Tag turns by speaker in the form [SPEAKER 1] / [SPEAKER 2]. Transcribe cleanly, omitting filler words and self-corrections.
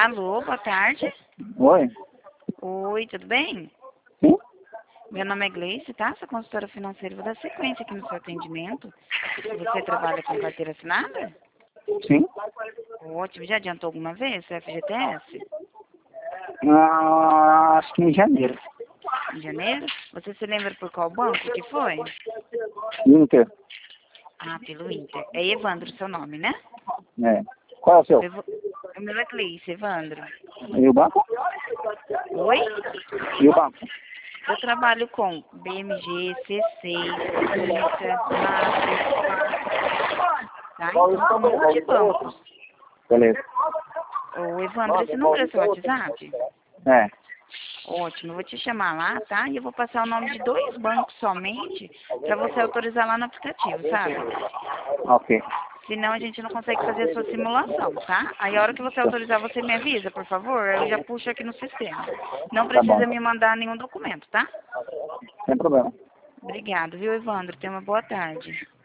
[SPEAKER 1] Alô, boa tarde.
[SPEAKER 2] Oi?
[SPEAKER 1] Oi, tudo bem?
[SPEAKER 2] Sim?
[SPEAKER 1] Meu nome é Gleice, tá? Sou consultora financeira. Vou dar sequência aqui no seu atendimento. Você trabalha com carteira assinada?
[SPEAKER 2] Sim?
[SPEAKER 1] Ótimo. Já adiantou alguma vez o FGTS?
[SPEAKER 2] Acho que em janeiro.
[SPEAKER 1] Em janeiro? Você se lembra por qual banco que foi?
[SPEAKER 2] Inter.
[SPEAKER 1] Ah, pelo Inter. É Evandro seu nome, né?
[SPEAKER 2] É. Qual é o seu?
[SPEAKER 1] O meu é Gleice, Evandro.
[SPEAKER 2] E o banco?
[SPEAKER 1] Oi?
[SPEAKER 2] E o banco?
[SPEAKER 1] Eu trabalho com BMG, C6, Inter, Master, tá? Então são multibancos.
[SPEAKER 2] Beleza.
[SPEAKER 1] Ô, Evandro, esse número é seu WhatsApp?
[SPEAKER 2] É.
[SPEAKER 1] Ótimo, eu vou te chamar lá, tá? E eu vou passar o nome de 2 bancos somente para você autorizar lá no aplicativo, sabe?
[SPEAKER 2] Ok.
[SPEAKER 1] Senão a gente não consegue fazer a sua simulação, tá? Aí a hora que você autorizar, você me avisa, por favor, eu já puxo aqui no sistema. Não
[SPEAKER 2] Tá bom.
[SPEAKER 1] precisa me mandar nenhum documento, tá?
[SPEAKER 2] Sem problema.
[SPEAKER 1] Obrigado, viu, Evandro? Tenha uma boa tarde.